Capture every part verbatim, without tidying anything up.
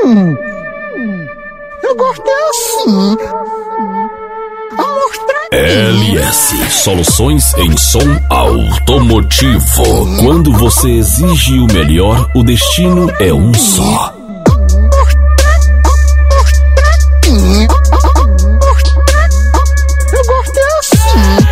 Hum, eu gostei assim. L S Soluções em som automotivo. Quando você exige o melhor, o destino é um só. Eu gostei assim.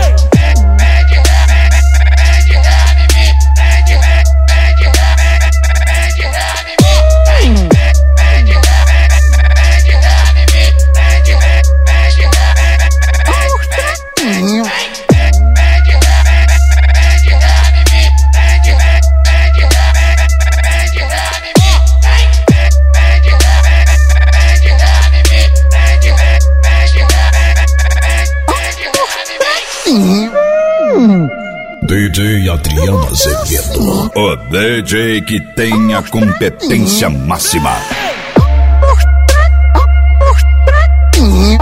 D J Adriano Azevedo, o D J que tem a competência máxima. Hum.